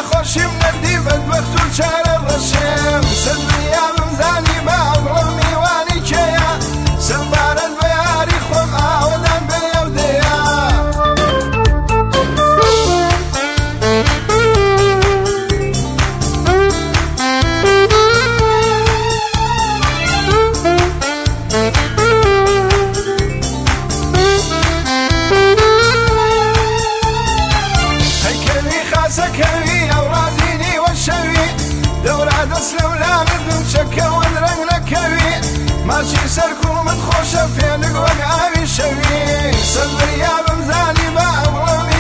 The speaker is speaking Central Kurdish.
خوشی منەتی بەدبەخت و چارە ڕەشێم سەریا بمزانی بە ئەوڕۆ میوانی کێیە سەمبارەت بە یاری خۆم ئاوەدان بە یەودەیە سەکەوی ئەو ڕازینی وەشەوی دەورا دەست لەولامدم چەکەوەن ڕەنگ نەکەوی ماچی سەرک و من خۆشە فێنک وەک ئاوی شەوی سەریا بمزانی بە ئەوڕۆ